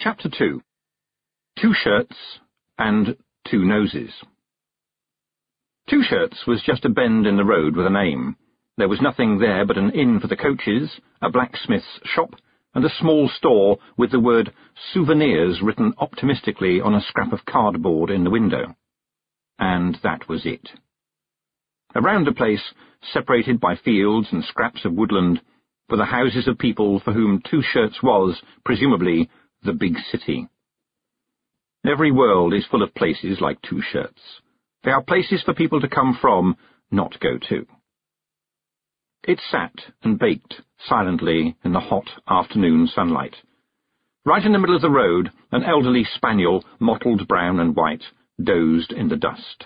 Chapter 2. 2 Shirts and 2 Noses. 2 Shirts was just a bend in the road with a name. There was nothing there but an inn for the coaches, a blacksmith's shop, and a small store with the word souvenirs written optimistically on a scrap of cardboard in the window. And that was it. Around the place, separated by fields and scraps of woodland, were the houses of people for whom 2 Shirts was, presumably, the big city. Every world is full of places like 2 Shirts. They are places for people to come from, not go to. It sat and baked silently in the hot afternoon sunlight. Right in the middle of the road, an elderly spaniel, mottled brown and white, dozed in the dust.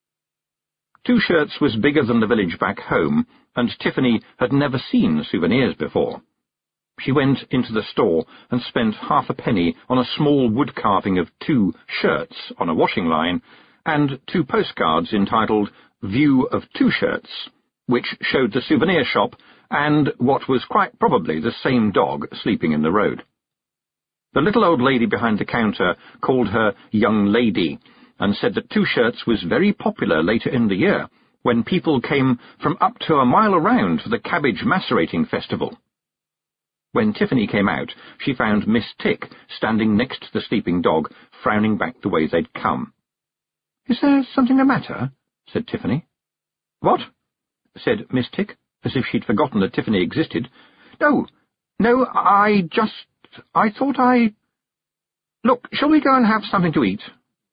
2 Shirts was bigger than the village back home, and Tiffany had never seen souvenirs before. She went into the store and spent half a penny on a small wood carving of 2 shirts on a washing line, and 2 postcards entitled View of 2 Shirts, which showed the souvenir shop and what was quite probably the same dog sleeping in the road. The little old lady behind the counter called her young lady, and said that 2 Shirts was very popular later in the year, when people came from up to a mile around for the cabbage macerating festival. When Tiffany came out, she found Miss Tick standing next to the sleeping dog, frowning back the way they'd come. "Is there something the matter?" said Tiffany. "What?" said Miss Tick, as if she'd forgotten that Tiffany existed. No, I thought I... Look, shall we go and have something to eat?"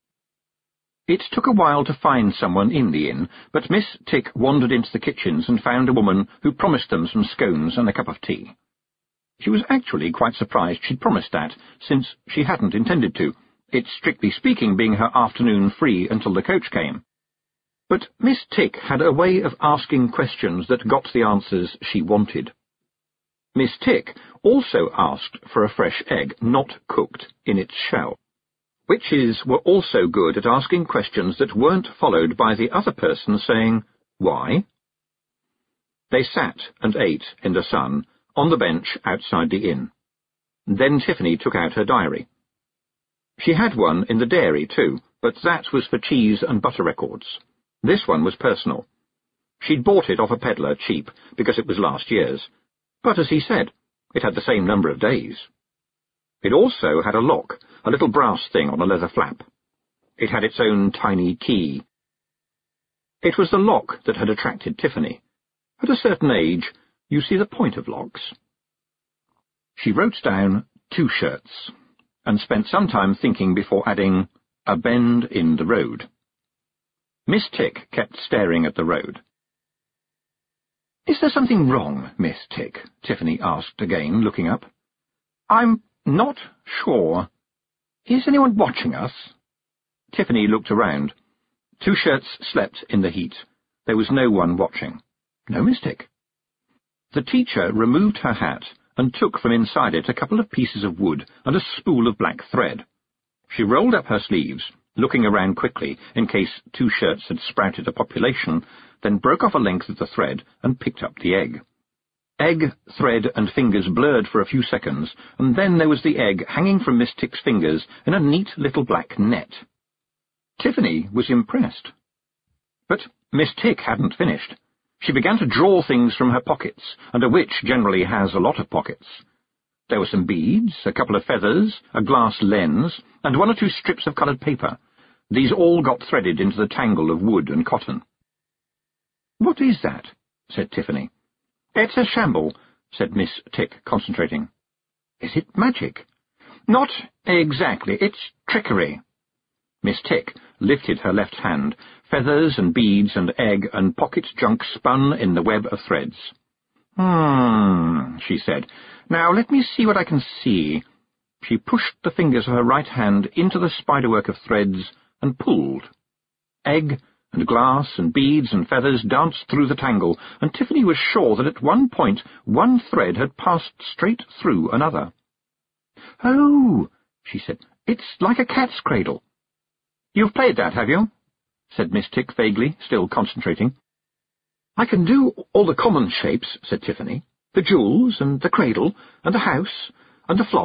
It took a while to find someone in the inn, but Miss Tick wandered into the kitchens and found a woman who promised them some scones and a cup of tea. She was actually quite surprised she'd promised that, since she hadn't intended to, it strictly speaking being her afternoon free until the coach came. But Miss Tick had a way of asking questions that got the answers she wanted. Miss Tick also asked for a fresh egg, not cooked, in its shell. Witches were also good at asking questions that weren't followed by the other person saying, "Why?" They sat and ate in the sun, on the bench outside the inn. Then Tiffany took out her diary. She had one in the dairy, too, but that was for cheese and butter records. This one was personal. She'd bought it off a peddler cheap, because it was last year's, but as he said, it had the same number of days. It also had a lock, a little brass thing on a leather flap. It had its own tiny key. It was the lock that had attracted Tiffany. At a certain age, you see the point of locks. She wrote down 2 Shirts, and spent some time thinking before adding, a bend in the road. Miss Tick kept staring at the road. "Is there something wrong, Miss Tick?" Tiffany asked again, looking up. "I'm not sure. Is anyone watching us?" Tiffany looked around. 2 Shirts slept in the heat. There was no one watching. No Miss Tick. The teacher removed her hat and took from inside it a couple of pieces of wood and a spool of black thread. She rolled up her sleeves, looking around quickly in case 2 Shirts had sprouted a population, then broke off a length of the thread and picked up the egg. Egg, thread, and fingers blurred for a few seconds, and then there was the egg hanging from Miss Tick's fingers in a neat little black net. Tiffany was impressed. But Miss Tick hadn't finished. She began to draw things from her pockets, and a witch generally has a lot of pockets. There were some beads, a couple of feathers, a glass lens, and 1 or 2 strips of coloured paper. These all got threaded into the tangle of wood and cotton. "What is that?" said Tiffany. "It's a shamble," said Miss Tick, concentrating. "Is it magic?" "Not exactly. It's trickery." Miss Tick lifted her left hand. Feathers and beads and egg and pocket junk spun in the web of threads. She said. "Now let me see what I can see." She pushed the fingers of her right hand into the spiderwork of threads and pulled. Egg and glass and beads and feathers danced through the tangle, and Tiffany was sure that at one point 1 thread had passed straight through another. "Oh," she said, "it's like a cat's cradle." "You've played that, have you?" said Miss Tick vaguely, still concentrating. "I can do all the common shapes," said Tiffany. "The jewels, and the cradle, and the house, and the flock,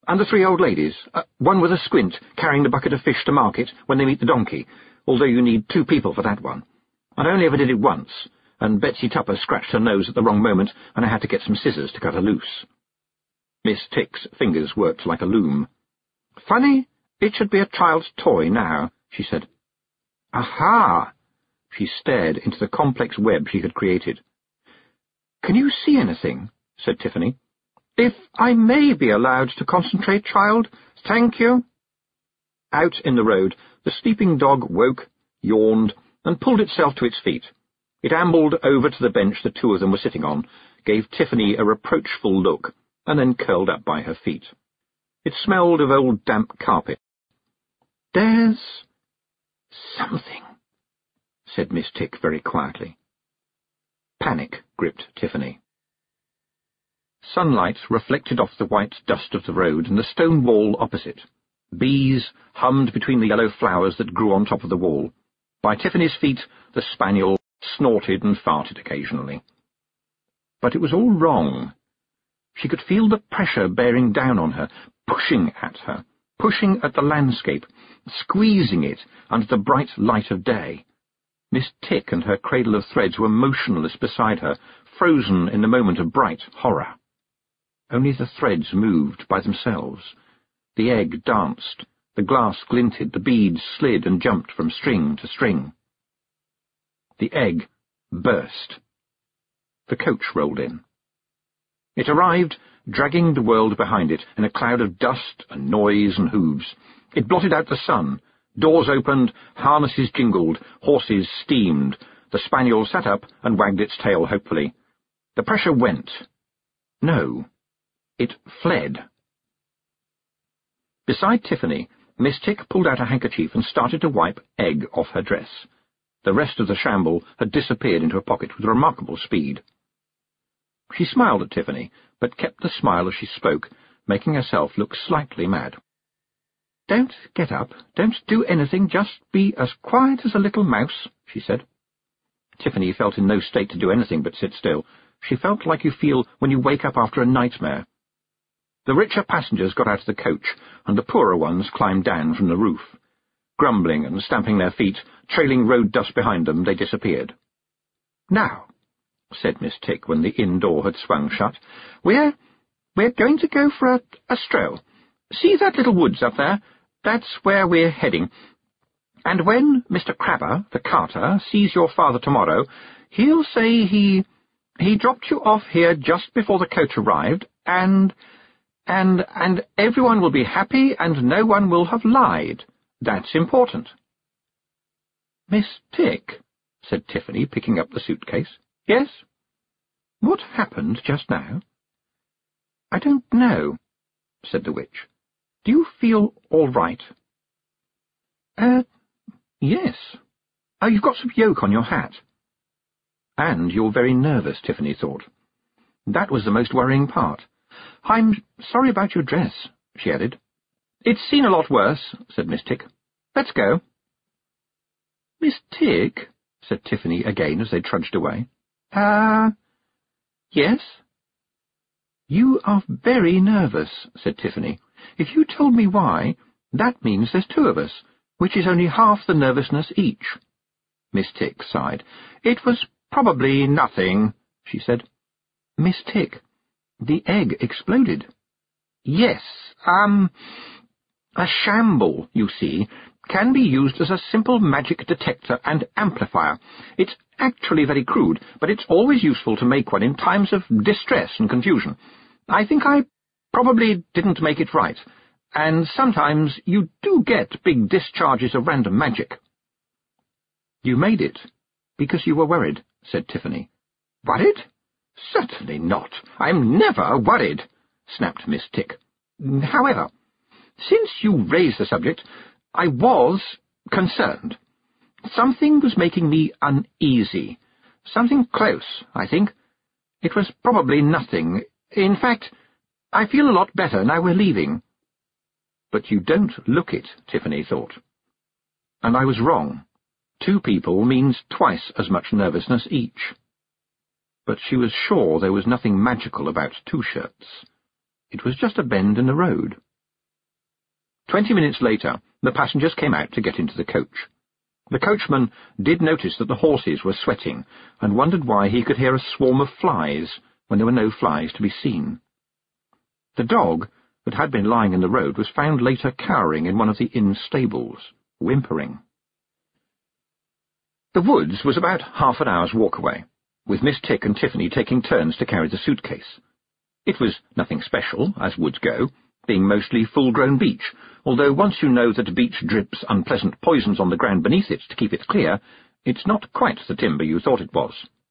And the 3 old ladies, one with a squint, carrying the bucket of fish to market when they meet the donkey, although you need 2 people for that one. I only ever did it once, and Betsy Tupper scratched her nose at the wrong moment, and I had to get some scissors to cut her loose. Miss Tick's fingers worked like a loom. Funny, it should be a child's toy now, she said. Aha! She stared into the complex web she had created. Can you see anything? Said Tiffany. If I may be allowed to concentrate, child, thank you. Out in the road, the sleeping dog woke, yawned, and pulled itself to its feet. It ambled over to the bench the 2 of them were sitting on, gave Tiffany a reproachful look, and then curled up by her feet. It smelled of old damp carpet. There's something, said Miss Tick very quietly. Panic gripped Tiffany. Sunlight reflected off the white dust of the road and the stone wall opposite. Bees hummed between the yellow flowers that grew on top of the wall. By Tiffany's feet, the spaniel snorted and farted occasionally. But it was all wrong. She could feel the pressure bearing down on her, pushing at the landscape, squeezing it under the bright light of day. Miss Tick and her cradle of threads were motionless beside her, frozen in the moment of bright horror. Only the threads moved by themselves. The egg danced, the glass glinted, the beads slid and jumped from string to string. The egg burst. The coach rolled in. It arrived, dragging the world behind it in a cloud of dust and noise and hooves. It blotted out the sun. Doors opened, harnesses jingled, horses steamed. The spaniel sat up and wagged its tail hopefully. The pressure went. No, it fled. Beside Tiffany, Miss Tick pulled out a handkerchief and started to wipe egg off her dress. The rest of the shamble had disappeared into a pocket with remarkable speed. She smiled at Tiffany, but kept the smile as she spoke, making herself look slightly mad. Don't get up, don't do anything, just be as quiet as a little mouse, she said. Tiffany felt in no state to do anything but sit still. She felt like you feel when you wake up after a nightmare. The richer passengers got out of the coach, and the poorer ones climbed down from the roof. Grumbling and stamping their feet, trailing road dust behind them, they disappeared. Now, said Miss Tick when the inn door had swung shut, we're going to go for a stroll. See that little woods up there? That's where we're heading. And when Mr. Crabber, the carter, sees your father tomorrow, he'll say he dropped you off here just before the coach arrived, and everyone will be happy and no one will have lied. That's important. Miss Tick, said Tiffany, picking up the suitcase. Yes? What happened just now? I don't know, said the witch. Do you feel all right? Yes. Oh, you've got some yolk on your hat. And you're very nervous, Tiffany thought. That was the most worrying part. I'm sorry about your dress, she added. It's seen a lot worse, said Miss Tick. Let's go. Miss Tick, said Tiffany again as they trudged away. Yes? You are very nervous, said Tiffany. If you told me why, that means there's 2 of us, which is only half the nervousness each. Miss Tick sighed. It was probably nothing, she said. Miss Tick, the egg exploded. Yes, a shamble, you see, can be used as a simple magic detector and amplifier. It's actually very crude, but it's always useful to make one in times of distress and confusion. I think I probably didn't make it right, and sometimes you do get big discharges of random magic. You made it because you were worried, said Tiffany. Worried? Certainly not. I'm never worried, snapped Miss Tick. However, since you raised the subject, I was concerned. Something was making me uneasy. Something close, I think. It was probably nothing. In fact, I feel a lot better now we're leaving. But you don't look it, Tiffany thought. And I was wrong. 2 people means twice as much nervousness each. But she was sure there was nothing magical about 2 shirts. It was just a bend in the road. 20 minutes later, the passengers came out to get into the coach. The coachman did notice that the horses were sweating, and wondered why he could hear a swarm of flies when there were no flies to be seen. The dog that had been lying in the road was found later cowering in one of the inn stables, whimpering. The woods was about half an hour's walk away, with Miss Tick and Tiffany taking turns to carry the suitcase. It was nothing special, as woods go, being mostly full-grown beech, although once you know that beech drips unpleasant poisons on the ground beneath it to keep it clear, it's not quite the timber you thought it was.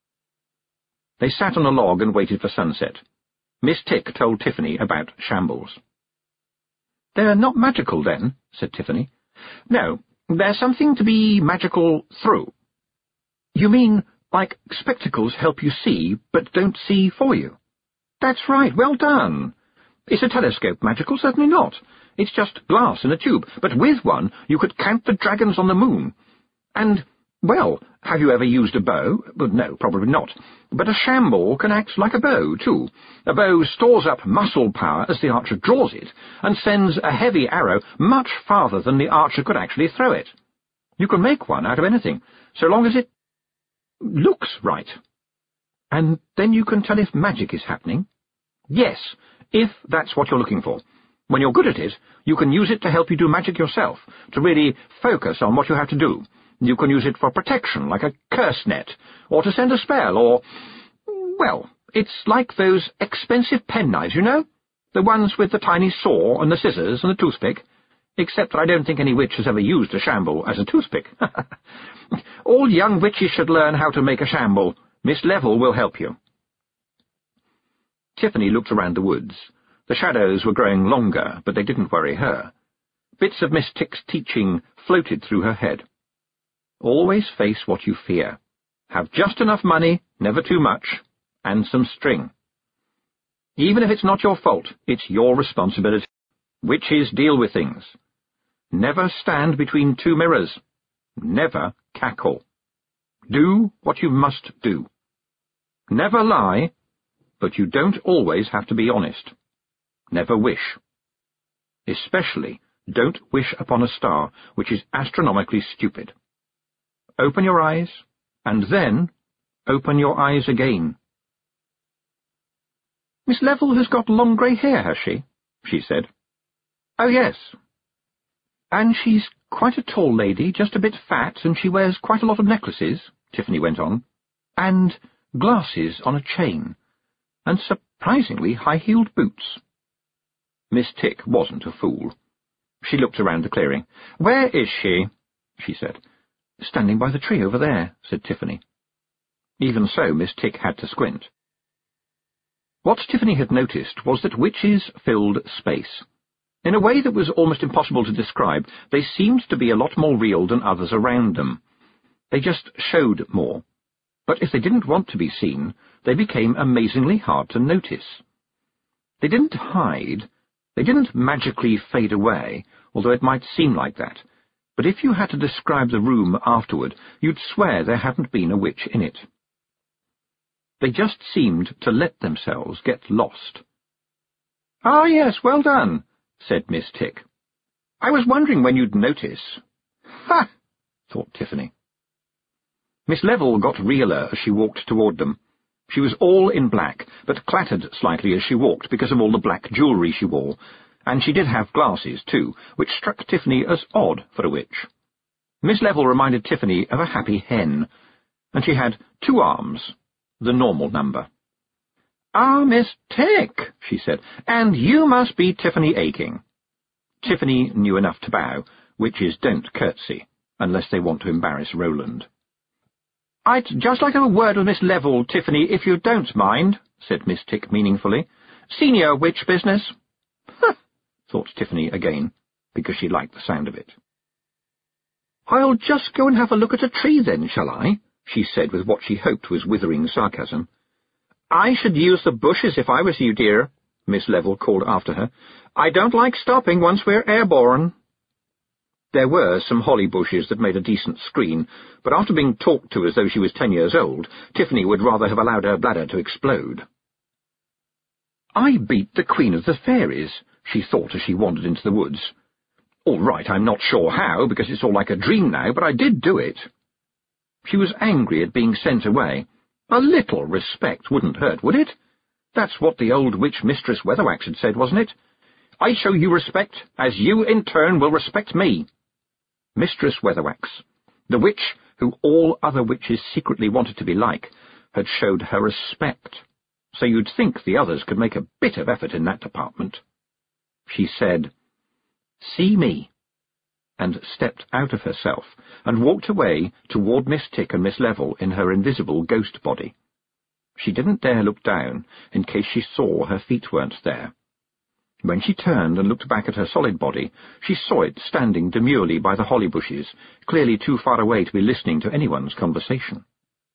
They sat on a log and waited for sunset. Miss Tick told Tiffany about shambles. "They're not magical, then," said Tiffany. "No, they're something to be magical through." "You mean, like spectacles help you see, but don't see for you?" "That's right, well done. Is a telescope magical? Certainly not. It's just glass in a tube, but with one you could count the dragons on the moon. And, well, have you ever used a bow? Well, no, probably not. But a shamble can act like a bow, too. A bow stores up muscle power as the archer draws it, and sends a heavy arrow much farther than the archer could actually throw it. You can make one out of anything, so long as it looks right. And then you can tell if magic is happening. Yes, if that's what you're looking for. When you're good at it, you can use it to help you do magic yourself, to really focus on what you have to do. You can use it for protection, like a curse net, or to send a spell, or... well, it's like those expensive penknives, you know? The ones with the tiny saw and the scissors and the toothpick. Except that I don't think any witch has ever used a shamble as a toothpick. All young witches should learn how to make a shamble. Miss Level will help you. Tiffany looked around the woods. The shadows were growing longer, but they didn't worry her. Bits of Miss Tick's teaching floated through her head. Always face what you fear. Have just enough money, never too much, and some string. Even if it's not your fault, it's your responsibility. Witches deal with things. Never stand between two mirrors. Never cackle. Do what you must do. Never lie, but you don't always have to be honest. Never wish. Especially, don't wish upon a star, which is astronomically stupid. Open your eyes, and then open your eyes again. "Miss Level has got long grey hair, has she?" she said. "Oh, yes." "And she's quite a tall lady, just a bit fat, and she wears quite a lot of necklaces," Tiffany went on, "and glasses on a chain, and surprisingly high-heeled boots." Miss Tick wasn't a fool. She looked around the clearing. "Where is she?" she said. "Standing by the tree over there," said Tiffany. Even so, Miss Tick had to squint. What Tiffany had noticed was that witches filled space. In a way that was almost impossible to describe, they seemed to be a lot more real than others around them. They just showed more. But if they didn't want to be seen, they became amazingly hard to notice. They didn't hide. They didn't magically fade away, although it might seem like that. But if you had to describe the room afterward, you'd swear there hadn't been a witch in it. They just seemed to let themselves get lost. "Ah, yes, well done," said Miss Tick. "I was wondering when you'd notice." "Ha!" thought Tiffany. Miss Level got realer as she walked toward them. She was all in black, but clattered slightly as she walked because of all the black jewellery she wore, and she did have glasses, too, which struck Tiffany as odd for a witch. Miss Level reminded Tiffany of a happy hen, and she had 2 arms, the normal number. "Ah, Miss Tick," she said, "and you must be Tiffany Aching." Tiffany knew enough to bow. Witches don't curtsy, unless they want to embarrass Roland. "I'd just like to have a word with Miss Level, Tiffany, if you don't mind," said Miss Tick meaningfully. "Senior witch business." "Huh," thought Tiffany again, because she liked the sound of it. "I'll just go and have a look at a tree then, shall I?" she said with what she hoped was withering sarcasm. "I should use the bushes if I was you, dear," Miss Level called after her. "I don't like stopping once we're airborne." There were some holly bushes that made a decent screen, but after being talked to as though she was 10 years old, Tiffany would rather have allowed her bladder to explode. "I beat the Queen of the Fairies," she thought as she wandered into the woods. All right, I'm not sure how, because it's all like a dream now, but I did do it. She was angry at being sent away. A little respect wouldn't hurt, would it? That's what the old witch Mistress Weatherwax had said, wasn't it? I show you respect, as you in turn will respect me. Mistress Weatherwax, the witch who all other witches secretly wanted to be like, had showed her respect, so you'd think the others could make a bit of effort in that department. She said, "See me," and stepped out of herself and walked away toward Miss Tick and Miss Level in her invisible ghost body. She didn't dare look down in case she saw her feet weren't there. When she turned and looked back at her solid body, she saw it standing demurely by the holly bushes, clearly too far away to be listening to anyone's conversation.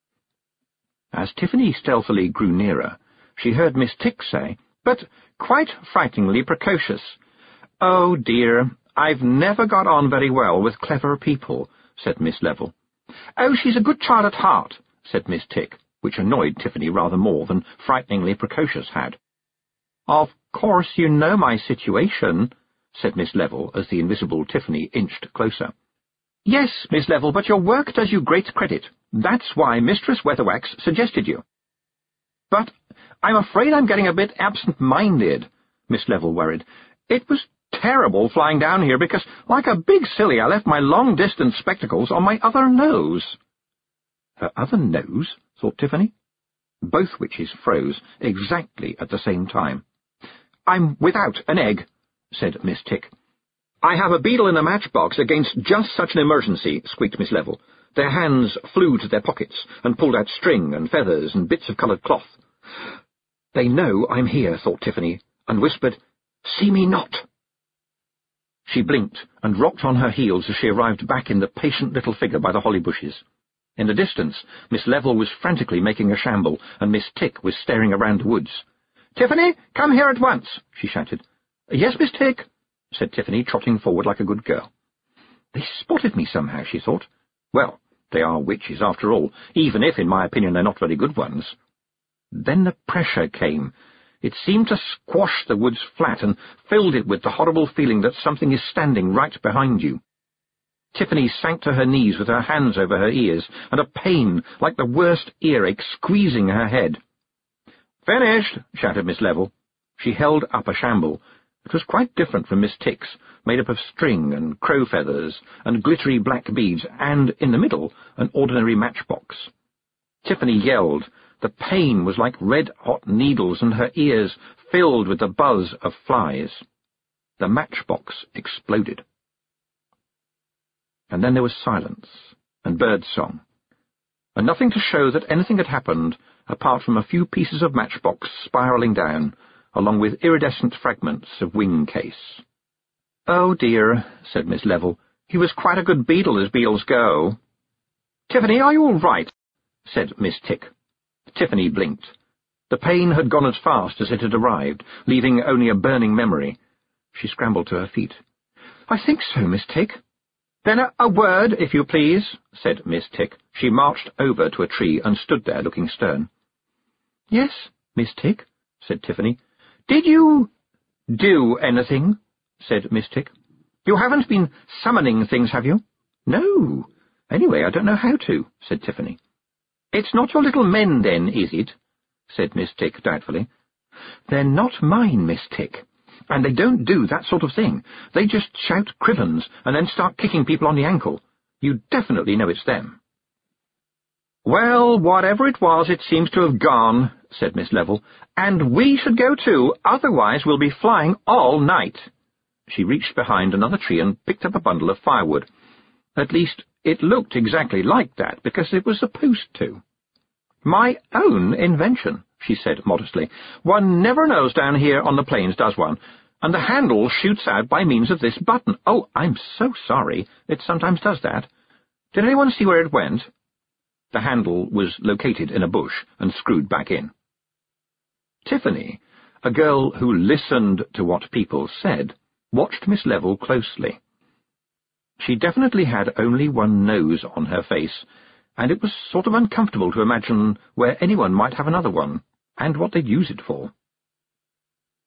As Tiffany stealthily grew nearer, she heard Miss Tick say, "But quite frighteningly precocious. Oh dear, I've never got on very well with clever people," said Miss Level. "Oh, she's a good child at heart," said Miss Tick, which annoyed Tiffany rather more than frighteningly precocious had. "Of course you know my situation," said Miss Level as the invisible Tiffany inched closer. "Yes, Miss Level, but your work does you great credit. That's why Mistress Weatherwax suggested you." "But I'm afraid I'm getting a bit absent-minded," Miss Level worried. "It was terrible flying down here because, like a big silly, I left my long-distance spectacles on my other nose." Her other nose? Thought Tiffany. Both witches froze exactly at the same time. "I'm without an egg," said Miss Tick. "I have a beetle in a matchbox against just such an emergency," squeaked Miss Level. Their hands flew to their pockets and pulled out string and feathers and bits of coloured cloth. "They know I'm here," thought Tiffany, and whispered, "See me not." She blinked and rocked on her heels as she arrived back in the patient little figure by the holly bushes. In the distance, Miss Level was frantically making a shamble, and Miss Tick was staring around the woods. "Tiffany, come here at once," she shouted. "Yes, Miss Tick," said Tiffany, trotting forward like a good girl. They spotted me somehow, she thought. Well, they are witches after all, even if, in my opinion, they're not very good ones. Then the pressure came. It seemed to squash the woods flat and filled it with the horrible feeling that something is standing right behind you. Tiffany sank to her knees with her hands over her ears, and a pain, like the worst earache, squeezing her head. "Finished!" shouted Miss Level. She held up a shamble. It was quite different from Miss Tick's, made up of string and crow feathers and glittery black beads, and, in the middle, an ordinary matchbox. Tiffany yelled. The pain was like red-hot needles, and her ears filled with the buzz of flies. The matchbox exploded. And then there was silence and birdsong, and nothing to show that anything had happened apart from a few pieces of matchbox spiralling down, along with iridescent fragments of wing case. "Oh dear," said Miss Level. "He was quite a good beetle as beetles go." "Tiffany, are you all right?" said Miss Tick. Tiffany blinked. The pain had gone as fast as it had arrived, leaving only a burning memory. She scrambled to her feet. "I think so, Miss Tick." "Then a word, if you please," said Miss Tick. She marched over to a tree and stood there looking stern. "Yes, Miss Tick," said Tiffany. "Did you do anything?" said Miss Tick. "You haven't been summoning things, have you?" "No. Anyway, I don't know how to," said Tiffany. "It's not your little men, then, is it?" said Miss Tick doubtfully. "They're not mine, Miss Tick. And they don't do that sort of thing. They just shout crivens and then start kicking people on the ankle. You definitely know it's them." "Well, whatever it was, it seems to have gone," said Miss Level. "And we should go too, otherwise we'll be flying all night." She reached behind another tree and picked up a bundle of firewood. At least, it looked exactly like that, because it was supposed to. "My own invention," she said modestly. "One never knows down here on the plains, does one? And the handle shoots out by means of this button. Oh, I'm so sorry. It sometimes does that. Did anyone see where it went?" The handle was located in a bush and screwed back in. Tiffany, a girl who listened to what people said, watched Miss Level closely. She definitely had only one nose on her face, and it was sort of uncomfortable to imagine where anyone might have another one, and what they'd use it for.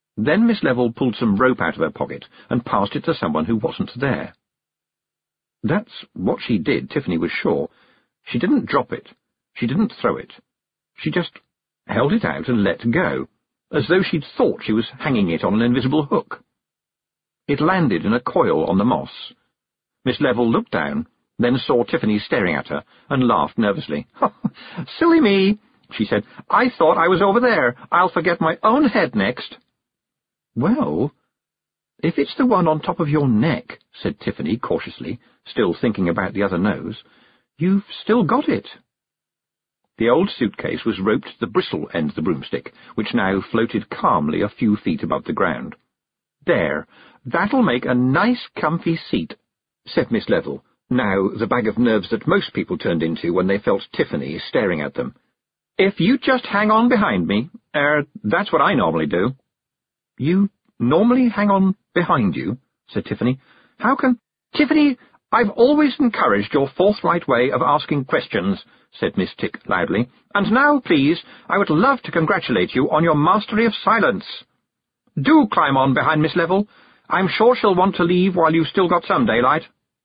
Then Miss Level pulled some rope out of her pocket and passed it to someone who wasn't there. That's what she did, Tiffany was sure. She didn't drop it. She didn't throw it. She just held it out and let go, as though she'd thought she was hanging it on an invisible hook. It landed in a coil on the moss. Miss Level looked down, then saw Tiffany staring at her, and laughed nervously. "Silly me," she said. "I thought I was over there. I'll forget my own head next." "Well, if it's the one on top of your neck," said Tiffany cautiously, still thinking about the other nose, "you've still got it." The old suitcase was roped to the bristle end of the broomstick, which now floated calmly a few feet above the ground. "There, that'll make a nice comfy seat," said Miss Level, now the bag of nerves that most people turned into when they felt Tiffany staring at them. "If you just hang on behind me, that's what I normally do." "You normally hang on behind you?" said Tiffany. "How can—" "Tiffany, I've always encouraged your forthright way of asking questions," said Miss Tick loudly. "And now, please, I would love to congratulate you on your mastery of silence. Do climb on behind Miss Level. I'm sure she'll want to leave while you've still got some daylight."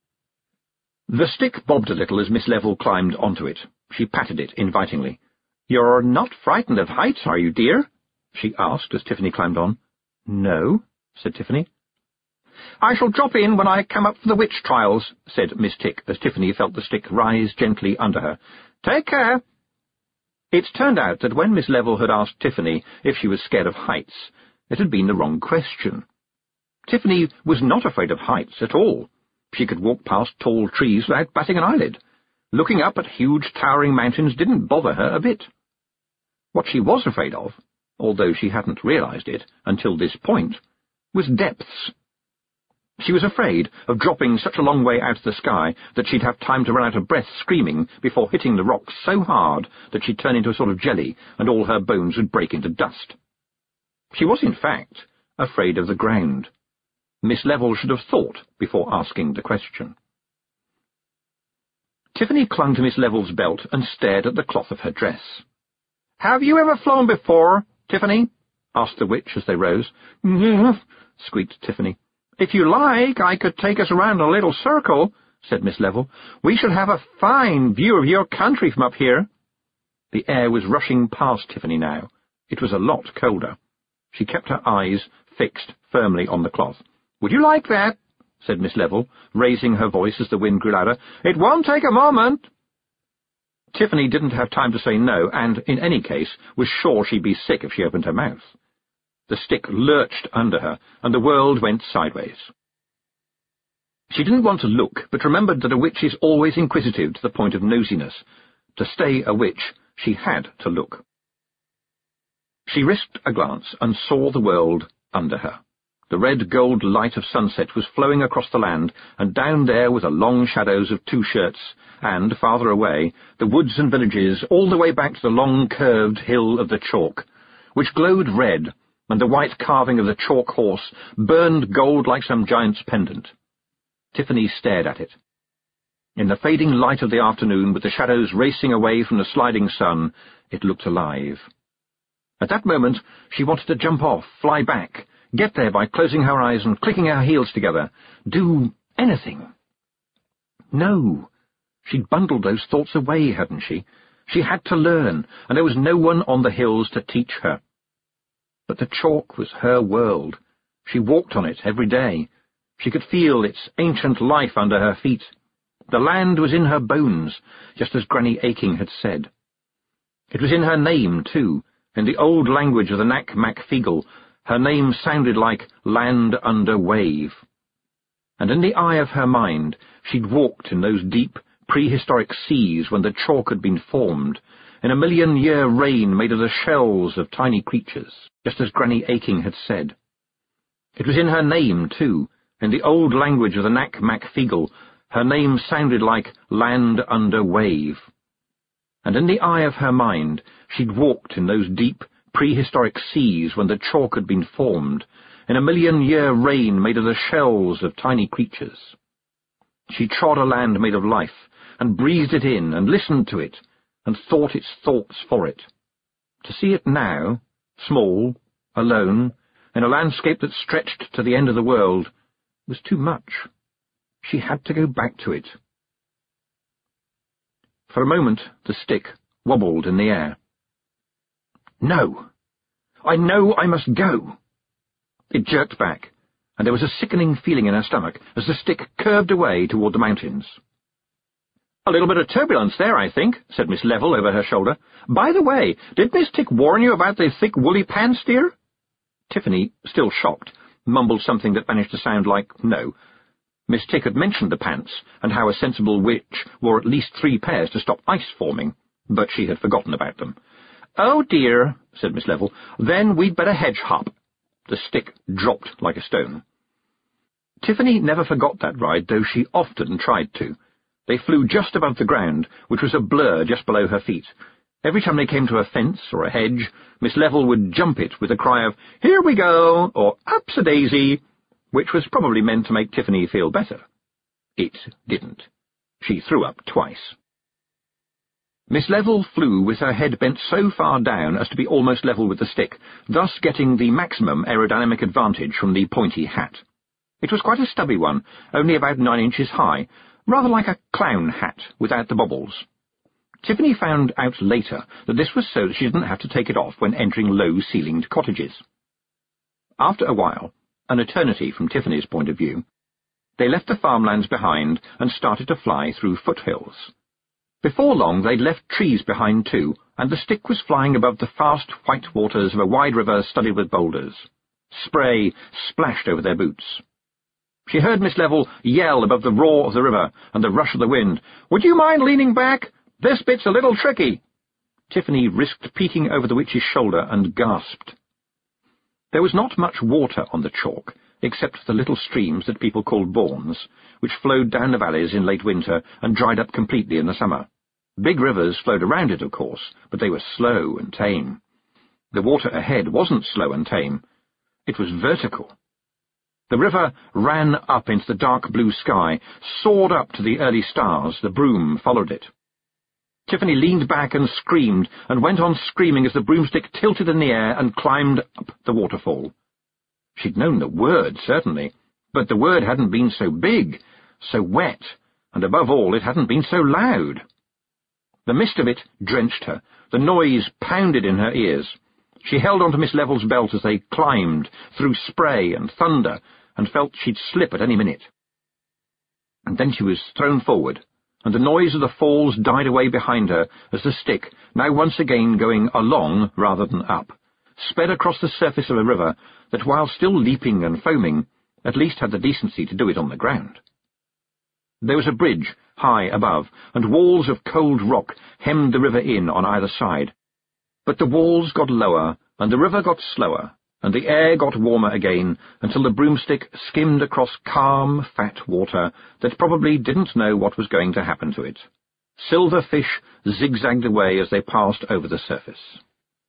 The stick bobbed a little as Miss Level climbed onto it. She patted it invitingly. "You're not frightened of heights, are you, dear?" she asked as Tiffany climbed on. "No," said Tiffany. "I shall drop in when I come up for the witch trials," said Miss Tick as Tiffany felt the stick rise gently under her. "Take care." It turned out that when Miss Level had asked Tiffany if she was scared of heights, it had been the wrong question. Tiffany was not afraid of heights at all. She could walk past tall trees without batting an eyelid. Looking up at huge towering mountains didn't bother her a bit. What she was afraid of, although she hadn't realized it until this point, was depths. She was afraid of dropping such a long way out of the sky that she'd have time to run out of breath screaming before hitting the rocks so hard that she'd turn into a sort of jelly and all her bones would break into dust. She was, in fact, afraid of the ground. Miss Level should have thought before asking the question. Tiffany clung to Miss Level's belt and stared at the cloth of her dress. "Have you ever flown before, Tiffany?" asked the witch as they rose. "Yes," squeaked Tiffany. "If you like, I could take us around a little circle," said Miss Level. "We should have a fine view of your country from up here." The air was rushing past Tiffany now. It was a lot colder. She kept her eyes fixed firmly on the cloth. "Would you like that?" said Miss Level, raising her voice as the wind grew louder. "It won't take a moment." Tiffany didn't have time to say no, and, in any case, was sure she'd be sick if she opened her mouth. The stick lurched under her, and the world went sideways. She didn't want to look, but remembered that a witch is always inquisitive to the point of nosiness. To stay a witch, she had to look. She risked a glance and saw the world under her. The red-gold light of sunset was flowing across the land, and down there were the long shadows of Two Shirts, and, farther away, the woods and villages, all the way back to the long curved hill of the chalk, which glowed red, and the white carving of the chalk horse burned gold like some giant's pendant. Tiffany stared at it. In the fading light of the afternoon, with the shadows racing away from the sliding sun, it looked alive. At that moment, she wanted to jump off, fly back, get there by closing her eyes and clicking her heels together, do anything. No, she'd bundled those thoughts away, hadn't she? She had to learn, and there was no one on the hills to teach her. But the chalk was her world. She walked on it every day. She could feel its ancient life under her feet. The land was in her bones, just as Granny Aching had said. It was in her name, too. In the old language of the Nac-Mac-Feegle, her name sounded like Land Under Wave. And in the eye of her mind, she'd walked in those deep, prehistoric seas when the chalk had been formed, in a million-year rain made of the shells of tiny creatures, just as Granny Aching had said. It was in her name, too. In the old language of the Nac-Mac-Feegle, her name sounded like Land Under Wave. And in the eye of her mind, she'd walked in those deep, prehistoric seas when the chalk had been formed, in a million-year rain made of the shells of tiny creatures. She trod a land made of life, and breathed it in, and listened to it, and thought its thoughts for it. To see it now, small, alone, in a landscape that stretched to the end of the world, was too much. She had to go back to it. For a moment, the stick wobbled in the air. No! I know I must go! It jerked back, and there was a sickening feeling in her stomach as the stick curved away toward the mountains. "A little bit of turbulence there, I think," said Miss Level over her shoulder. "By the way, did Miss Tick warn you about the thick woolly pants, dear?" Tiffany, still shocked, mumbled something that managed to sound like no. Miss Tick had mentioned the pants, and how a sensible witch wore at least 3 pairs to stop ice forming, but she had forgotten about them. "Oh, dear," said Miss Level, "then we'd better hedge-hop." The stick dropped like a stone. Tiffany never forgot that ride, though she often tried to. They flew just above the ground, which was a blur just below her feet. Every time they came to a fence or a hedge, Miss Level would jump it with a cry of, "Here we go," or "Ups-a-daisy," which was probably meant to make Tiffany feel better. It didn't. She threw up twice. Miss Level flew with her head bent so far down as to be almost level with the stick, thus getting the maximum aerodynamic advantage from the pointy hat. It was quite a stubby one, only about 9 inches high, rather like a clown hat without the bobbles. Tiffany found out later that this was so that she didn't have to take it off when entering low-ceilinged cottages. After a while, an eternity from Tiffany's point of view, they left the farmlands behind and started to fly through foothills. Before long they'd left trees behind too, and the stick was flying above the fast white waters of a wide river studded with boulders. Spray splashed over their boots. She heard Miss Level yell above the roar of the river and the rush of the wind, "Would you mind leaning back? This bit's a little tricky." Tiffany risked peeking over the witch's shoulder and gasped. There was not much water on the chalk, except the little streams that people called bournes, which flowed down the valleys in late winter and dried up completely in the summer. Big rivers flowed around it, of course, but they were slow and tame. The water ahead wasn't slow and tame. It was vertical. The river ran up into the dark blue sky, soared up to the early stars. The broom followed it. Tiffany leaned back and screamed, and went on screaming as the broomstick tilted in the air and climbed up the waterfall. She'd known the word, certainly, but the word hadn't been so big, so wet, and above all, it hadn't been so loud. The mist of it drenched her. The noise pounded in her ears. She held onto Miss Level's belt as they climbed, through spray and thunder, and felt she'd slip at any minute. And then she was thrown forward, and the noise of the falls died away behind her as the stick, now once again going along rather than up, sped across the surface of a river that, while still leaping and foaming, at least had the decency to do it on the ground. There was a bridge high above, and walls of cold rock hemmed the river in on either side. But the walls got lower, and the river got slower, and the air got warmer again, until the broomstick skimmed across calm, fat water that probably didn't know what was going to happen to it. Silver fish zigzagged away as they passed over the surface.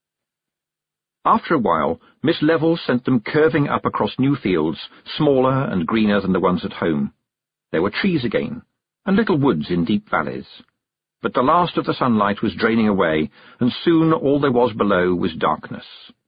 After a while, Miss Level sent them curving up across new fields, smaller and greener than the ones at home. There were trees again, and little woods in deep valleys. But the last of the sunlight was draining away, and soon all there was below was darkness.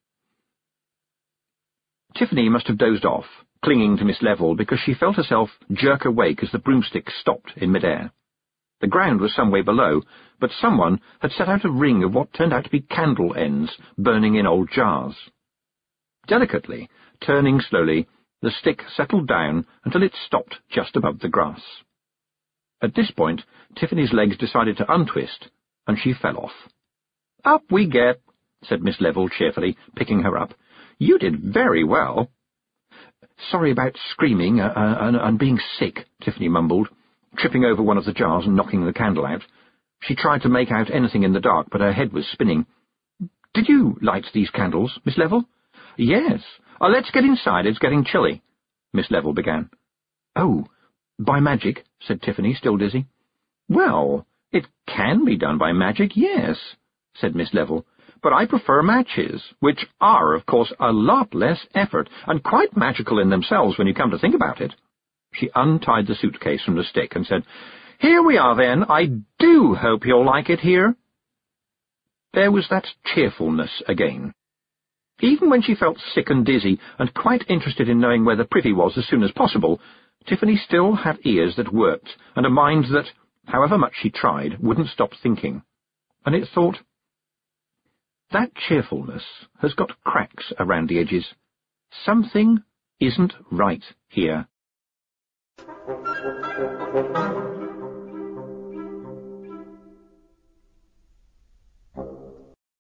Tiffany must have dozed off, clinging to Miss Level, because she felt herself jerk awake as the broomstick stopped in mid-air. The ground was some way below, but someone had set out a ring of what turned out to be candle ends burning in old jars. Delicately, turning slowly, the stick settled down until it stopped just above the grass. At this point, Tiffany's legs decided to untwist, and she fell off. "Up we get," said Miss Level cheerfully, picking her up. "You did very well." "Sorry about screaming and being sick," Tiffany mumbled, tripping over one of the jars and knocking the candle out. She tried to make out anything in the dark, but her head was spinning. "Did you light these candles, Miss Level?" "Yes. Let's get inside. It's getting chilly," Miss Level began. "Oh, by magic," said Tiffany, still dizzy. "Well, it can be done by magic, yes," said Miss Level, "but I prefer matches, which are, of course, a lot less effort, and quite magical in themselves when you come to think about it." She untied the suitcase from the stick and said, "Here we are, then. I do hope you'll like it here." There was that cheerfulness again. Even when she felt sick and dizzy, and quite interested in knowing where the privy was as soon as possible, Tiffany still had ears that worked, and a mind that, however much she tried, wouldn't stop thinking. And it thought, that cheerfulness has got cracks around the edges. Something isn't right here.